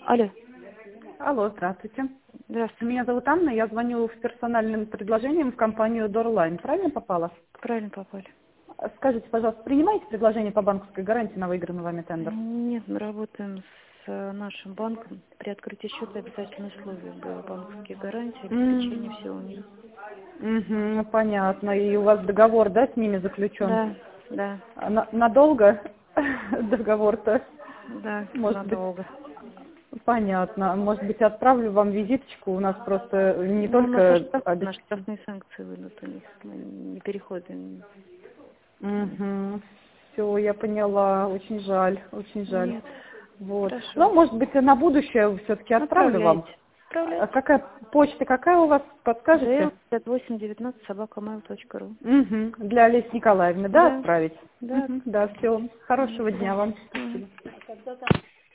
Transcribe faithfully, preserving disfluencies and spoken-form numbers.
Алло. Алло, здравствуйте. Здравствуйте. Меня зовут Анна, я звоню с персональным предложением в компанию Doorline. Правильно попала? Правильно попали. Скажите, пожалуйста, принимаете предложение по банковской гарантии на выигранный вами тендер? Нет, мы работаем с э, нашим банком. При открытии счета обязательное условие было банковские гарантии, обеспечение всего у них. Угу, понятно. И у вас договор, да, с ними заключен? Да, да, А на- надолго договор-то? да, Может быть, надолго. понятно. Может быть, отправлю вам визиточку. У нас просто не Ну, у нас аж только штраф- обеспечение. наши штрафные санкции выйдут у них. Мы не переходим. Угу. Все, я поняла. Очень жаль, очень жаль. Нет, Вот. хорошо. Ну, может быть, на будущее все-таки отправлю вам. Отправляйте. А Отправляйте. какая почта, какая у вас, ЖЛ подскажете? пятьдесят восемь девятнадцать собака mail точка ру. Угу. Для Олеси Николаевны, да, Да, отправить? да. Угу. Да, все. Мгм. Хорошего дня вам. Мгм. Спасибо.